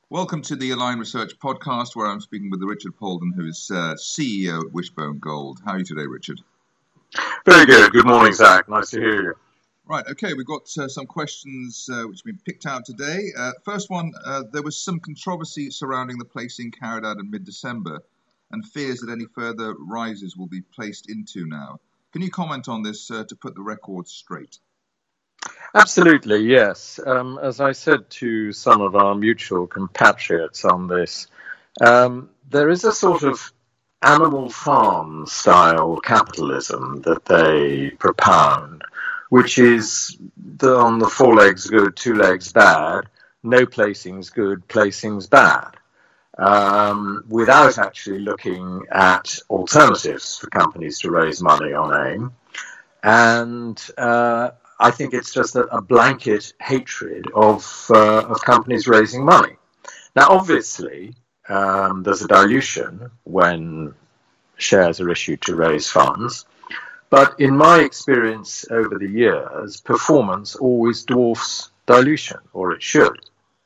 Welcome to the Align Research podcast, where I'm speaking with Richard Polden, who is CEO at Wishbone Gold. How are you today, Richard? Very good. Good morning, Zach. Nice to hear you. Right, okay, we've got some questions which have been picked out today. First one, there was some controversy surrounding the placing carried out in mid-December and fears that any further rises will be placed into now. Can you comment on this to put the record straight? Absolutely, yes. As I said to some of our mutual compatriots on this, there is a sort of animal farm style capitalism that they propound, which is on the 4 legs good, 2 legs bad, no placings good, placings bad, without actually looking at alternatives for companies to raise money on AIM. And I think it's just a blanket hatred of companies raising money. Now, obviously, there's a dilution when shares are issued to raise funds. But in my experience over the years, performance always dwarfs dilution, or it should.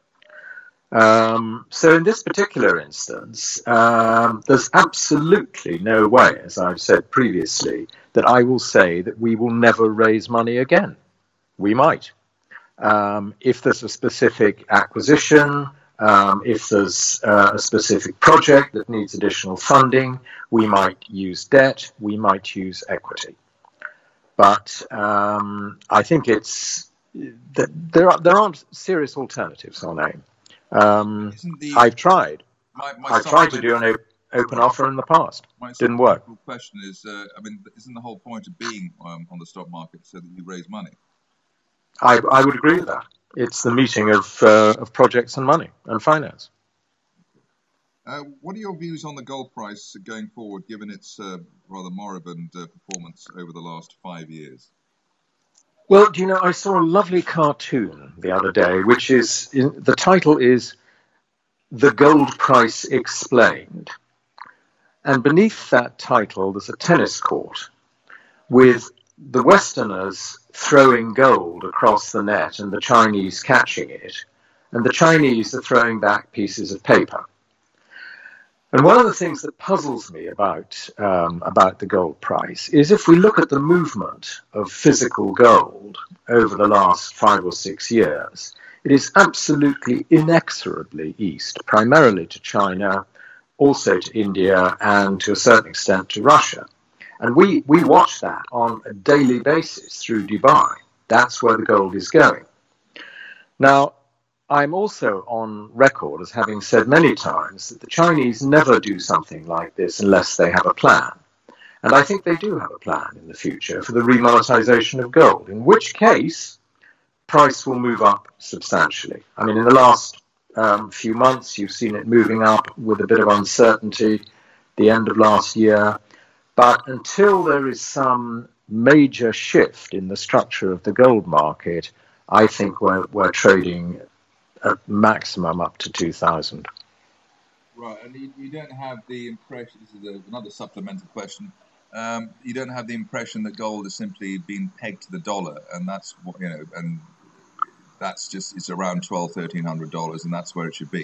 So in this particular instance, there's absolutely no way, as I've said previously, that I will say that we will never raise money again. We might. If there's a specific acquisition, if there's a specific project that needs additional funding, we might use debt, we might use equity. But I think there aren't serious alternatives on AIM. I've tried. I've tried to do an open offer in the past. Didn't work. My question is, isn't the whole point of being on the stock market so that you raise money? I would agree with that. It's the meeting of projects and money and finance. What are your views on the gold price going forward, given its rather moribund performance over the last 5 years? Well, do you know, I saw a lovely cartoon the other day, which is, the title is The Gold Price Explained. And beneath that title, there's a tennis court with the Westerners throwing gold across the net and the Chinese catching it. And the Chinese are throwing back pieces of paper. And one of the things that puzzles me about the gold price is if we look at the movement of physical gold over the last 5 or 6 years, it is absolutely inexorably east, primarily to China, also to India, and to a certain extent to Russia. And we watch that on a daily basis through Dubai. That's where the gold is going. Now, I'm also on record as having said many times that the Chinese never do something like this unless they have a plan. And I think they do have a plan in the future for the remonetization of gold, in which case price will move up substantially. I mean, in the last few months, you've seen it moving up with a bit of uncertainty the end of last year. But until there is some major shift in the structure of the gold market, I think we're trading at maximum up to 2,000. Right, and you don't have the impression, this is another supplemental question, you don't have the impression that gold has simply been pegged to the dollar, and that's what, and that's just, it's around $1,200-$1,300, and that's where it should be?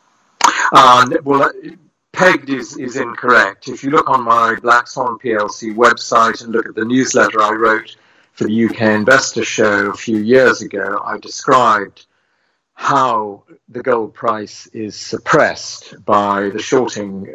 Well, pegged is incorrect. If you look on my Black Swan PLC website and look at the newsletter I wrote for the UK Investor Show a few years ago, I described how the gold price is suppressed by the shorting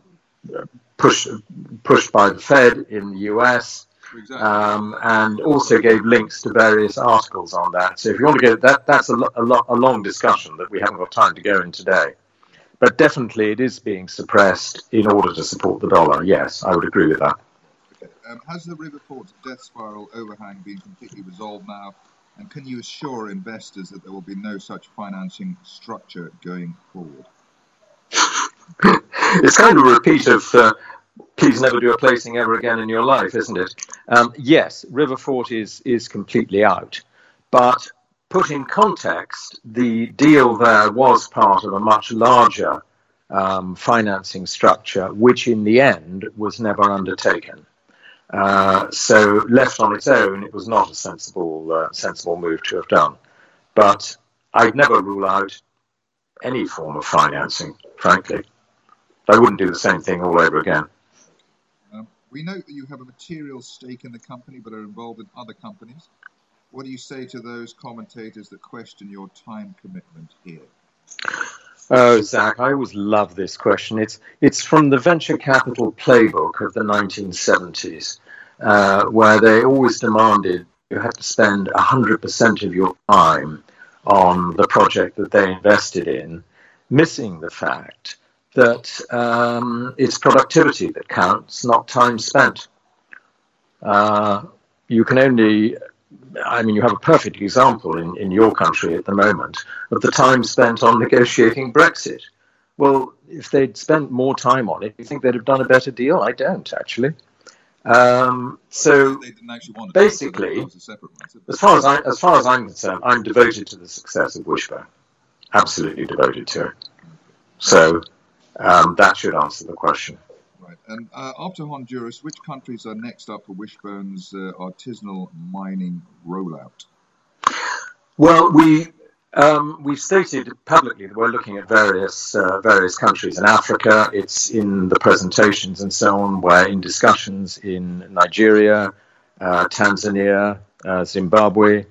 pushed by the Fed in the US, Exactly. and also gave links to various articles on that. So if you want to go, that's a long discussion that we haven't got time to go in today. But definitely it is being suppressed in order to support the dollar. Yes, I would agree with that. Okay. Has the Riverfort death spiral overhang been completely resolved now? And can you assure investors that there will be no such financing structure going forward? It's kind of a repeat of please never do a placing ever again in your life, isn't it? Yes, Riverfort is completely out. But put in context, the deal there was part of a much larger financing structure, which in the end was never undertaken. So left on its own, it was not a sensible move to have done. But I'd never rule out any form of financing, frankly. I wouldn't do the same thing all over again. We note that you have a material stake in the company but are involved in other companies. What do you say to those commentators that question your time commitment here? Oh, Zach, I always love this question. It's from the venture capital playbook of the 1970s, where they always demanded you had to spend 100% of your time on the project that they invested in, missing the fact that it's productivity that counts, not time spent. You can only, you have a perfect example in your country at the moment of the time spent on negotiating Brexit. Well, if they'd spent more time on it, do you think they'd have done a better deal? I don't, actually. So basically, as far as I'm concerned, I'm devoted to the success of Wishbone. Absolutely devoted to it. So that should answer the question. Right. And after Honduras, which countries are next up for Wishbone's artisanal mining rollout? Well, we've stated publicly that we're looking at various countries in Africa. It's in the presentations and so on. We're in discussions in Nigeria, Tanzania, Zimbabwe.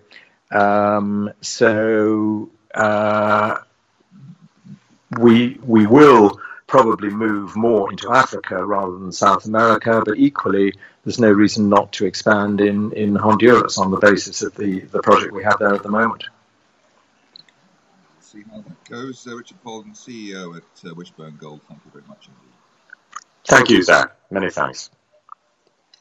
We will probably move more into Africa rather than South America, but equally there's no reason not to expand in Honduras on the basis of the project we have there at the moment. We'll see how that goes. Richard Poulden, CEO at Wishbone Gold, thank you very much indeed. Thank you, Zach. Many thanks.